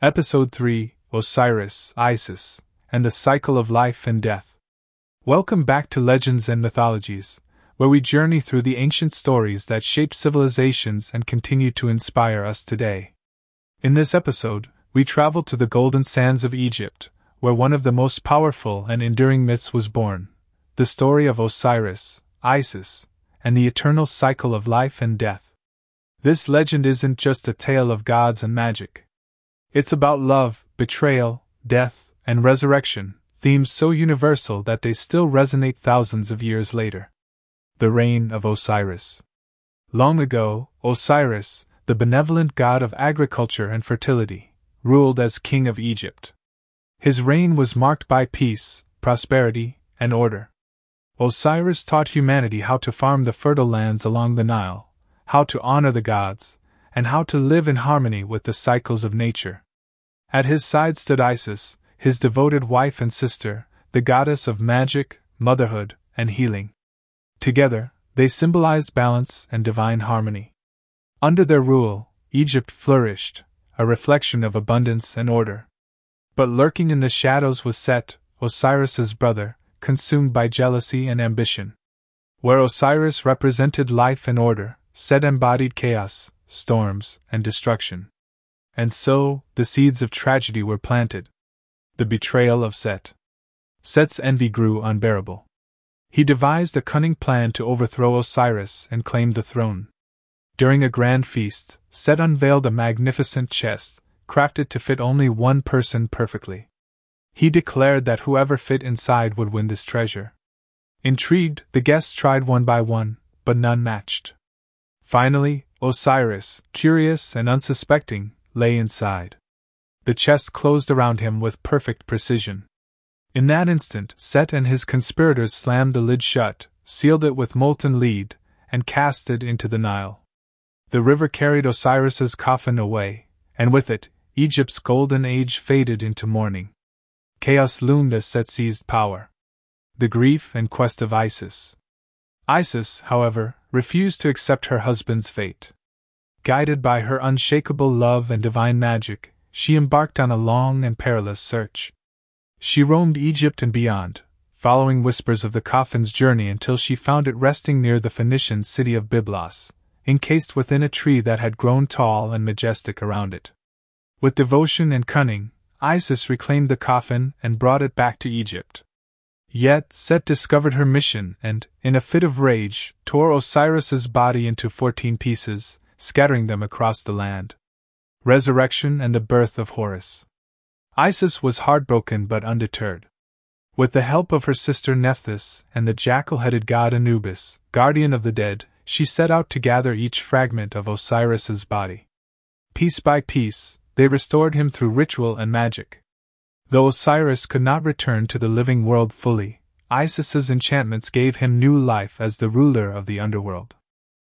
Episode 3: Osiris, Isis, and the Cycle of Life and Death. Welcome back to Legends and Mythologies, where we journey through the ancient stories that shaped civilizations and continue to inspire us today. In this episode, we travel to the golden sands of Egypt, where one of the most powerful and enduring myths was born: the story of Osiris, Isis, and the eternal cycle of life and death. This legend isn't just a tale of gods and magic. It's about love, betrayal, death, and resurrection, themes so universal that they still resonate thousands of years later. The reign of Osiris. Long ago, Osiris, the benevolent god of agriculture and fertility, ruled as king of Egypt. His reign was marked by peace, prosperity, and order. Osiris taught humanity how to farm the fertile lands along the Nile, how to honor the gods, and how to live in harmony with the cycles of nature. At his side stood Isis, his devoted wife and sister, the goddess of magic, motherhood, and healing. Together, they symbolized balance and divine harmony. Under their rule, Egypt flourished, a reflection of abundance and order. But lurking in the shadows was Set, Osiris's brother, consumed by jealousy and ambition. Where Osiris represented life and order, Set embodied chaos, storms, and destruction. And so, the seeds of tragedy were planted. The betrayal of Set. Set's envy grew unbearable. He devised a cunning plan to overthrow Osiris and claim the throne. During a grand feast, Set unveiled a magnificent chest, crafted to fit only one person perfectly. He declared that whoever fit inside would win this treasure. Intrigued, the guests tried one by one, but none matched. Finally, Osiris, curious and unsuspecting, lay inside. The chest closed around him with perfect precision. In that instant, Set and his conspirators slammed the lid shut, sealed it with molten lead, and cast it into the Nile. The river carried Osiris's coffin away, and with it, Egypt's golden age faded into mourning. Chaos loomed as Set seized power. The grief and quest of Isis. Isis, however, refused to accept her husband's fate. Guided by her unshakable love and divine magic, she embarked on a long and perilous search. She roamed Egypt and beyond, following whispers of the coffin's journey until she found it resting near the Phoenician city of Byblos, encased within a tree that had grown tall and majestic around it. With devotion and cunning, Isis reclaimed the coffin and brought it back to Egypt. Yet Set discovered her mission and, in a fit of rage, tore Osiris's body into 14 pieces, scattering them across the land. Resurrection and the birth of Horus. Isis was heartbroken but undeterred. With the help of her sister Nephthys and the jackal-headed god Anubis, guardian of the dead, she set out to gather each fragment of Osiris's body. Piece by piece, they restored him through ritual and magic. Though Osiris could not return to the living world fully, Isis's enchantments gave him new life as the ruler of the underworld.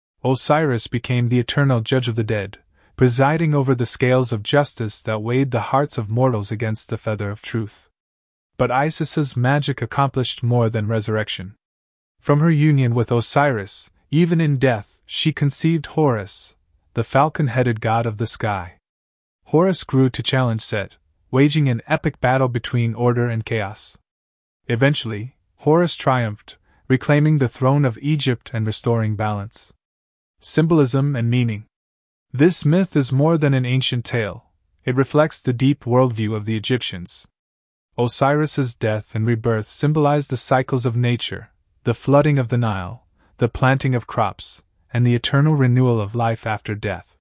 Osiris became the eternal judge of the dead, presiding over the scales of justice that weighed the hearts of mortals against the feather of truth. But Isis's magic accomplished more than resurrection. From her union with Osiris, even in death, she conceived Horus, the falcon-headed god of the sky. Horus grew to challenge Set, waging an epic battle between order and chaos. Eventually, Horus triumphed, reclaiming the throne of Egypt and restoring balance. Symbolism and meaning. This myth is more than an ancient tale. It reflects the deep worldview of the Egyptians. Osiris's death and rebirth symbolized the cycles of nature, the flooding of the Nile, the planting of crops, and the eternal renewal of life after death.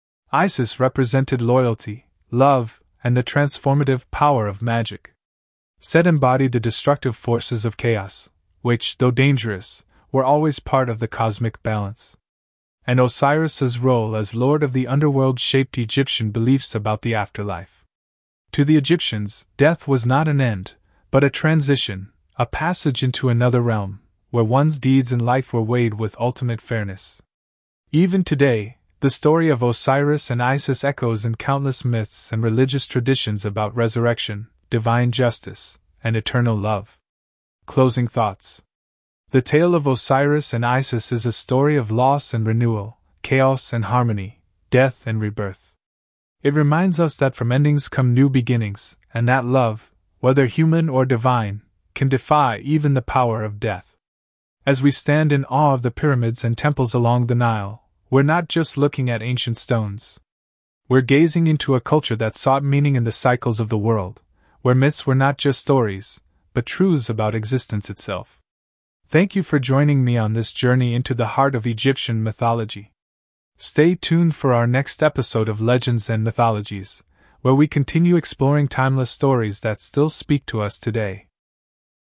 Isis represented loyalty, love, and the transformative power of magic. Set embodied the destructive forces of chaos, which, though dangerous, were always part of the cosmic balance. And Osiris's role as lord of the underworld shaped Egyptian beliefs about the afterlife. To the Egyptians, death was not an end, but a transition, a passage into another realm, where one's deeds in life were weighed with ultimate fairness. Even today, the story of Osiris and Isis echoes in countless myths and religious traditions about resurrection, divine justice, and eternal love. Closing thoughts. The tale of Osiris and Isis is a story of loss and renewal, chaos and harmony, death and rebirth. It reminds us that from endings come new beginnings, and that love, whether human or divine, can defy even the power of death. As we stand in awe of the pyramids and temples along the Nile, we're not just looking at ancient stones. We're gazing into a culture that sought meaning in the cycles of the world, where myths were not just stories, but truths about existence itself. Thank you for joining me on this journey into the heart of Egyptian mythology. Stay tuned for our next episode of Legends and Mythologies, where we continue exploring timeless stories that still speak to us today.